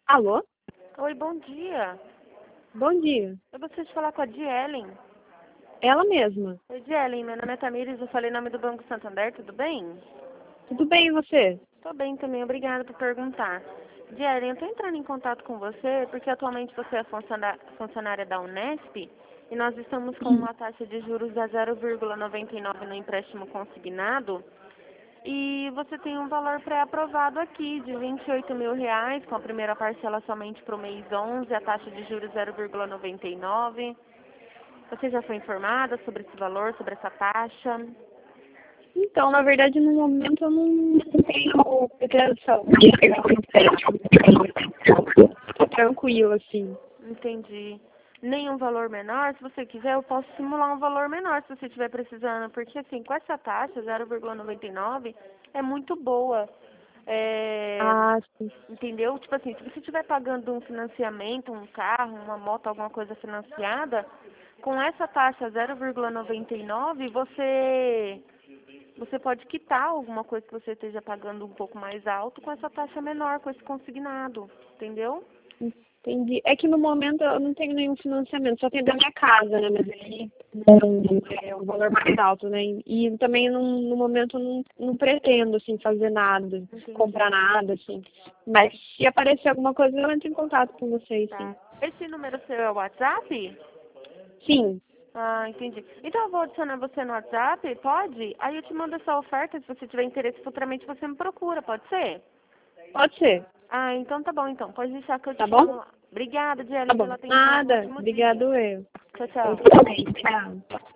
Alô? Oi, bom dia. Bom dia. Eu gostaria de falar com a Dielen. Ela mesma. Oi, Dielen, meu nome é Tamires, eu falei em nome do Banco Santander, tudo bem? Tudo bem, e você? Tô bem também, obrigada por perguntar. Dielen, eu tô entrando em contato com você porque atualmente você é funcionária da Unesp e nós estamos com uma taxa de juros a 0,99 no empréstimo consignado e você tem um valor pré-aprovado aqui de R$ 28.000 com a primeira parcela somente para o mês 11, a taxa de juros 0,99. Você já foi informada sobre esse valor, sobre essa taxa? Então, na verdade, no momento eu não tenho pretensão de pegar um empréstimo. Tô tranquila, assim. Entendi. Nenhum valor menor? Se você quiser, eu posso simular um valor menor se você estiver precisando. Porque, assim, com essa taxa, 0,99, é muito boa. É, Ah, sim. entendeu? Tipo assim, se você estiver pagando um financiamento, um carro, uma moto, alguma coisa financiada, com essa taxa 0,99, você pode quitar alguma coisa que você esteja pagando um pouco mais alto com essa taxa menor, com esse consignado, entendeu? Entendi. É que no momento eu não tenho nenhum financiamento, só tenho da minha casa, né? Mas aí é um valor mais alto, né? E também no momento eu não pretendo, assim, fazer nada, Entendi. comprar nada, assim. Mas se aparecer alguma coisa, eu entro em contato com vocês, sim. Tá. Esse número seu é o WhatsApp? Sim, Ah, entendi. Então eu vou adicionar você no WhatsApp, pode? Aí eu te mando essa oferta, se você tiver interesse futuramente você me procura, pode ser? pode ser. Ah, então tá bom então. Pode deixar que eu Tá te bom? chamo lá. Obrigada, Tá Dielen, bom. pela atenção. Um Nada. ótimo dia. Obrigado eu. Tchau, Eu tchau. também. Tchau.